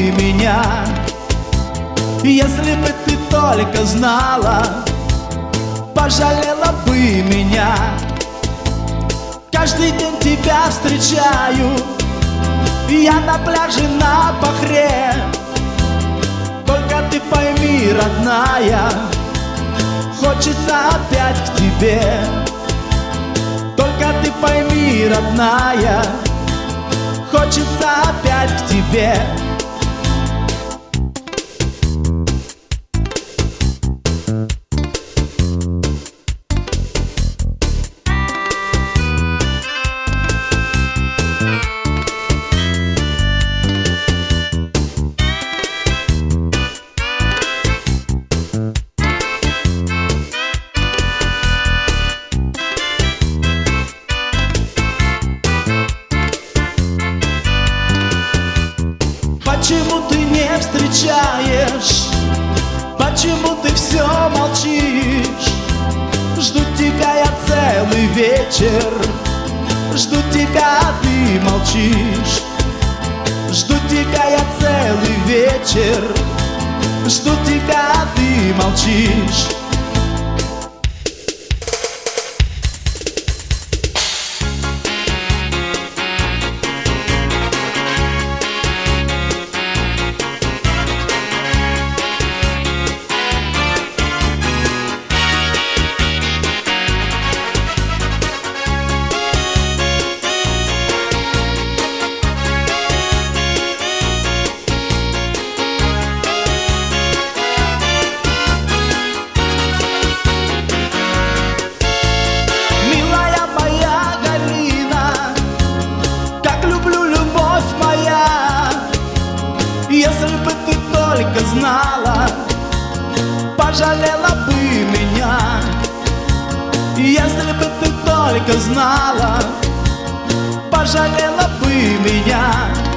меня. Если бы ты только знала, пожалела бы меня. Каждый день тебя встречаю я на пляже на Пахре. Только ты пойми, родная, хочется опять к тебе. Только ты пойми, родная, хочется опять к тебе. Почему ты не встречаешь? Почему ты все молчишь? Жду тебя я целый вечер. Жду тебя, а ты молчишь. Жду тебя я целый вечер. Жду тебя, а ты молчишь. Если бы ты только знала, пожалела бы меня. Если бы ты только знала, пожалела бы меня.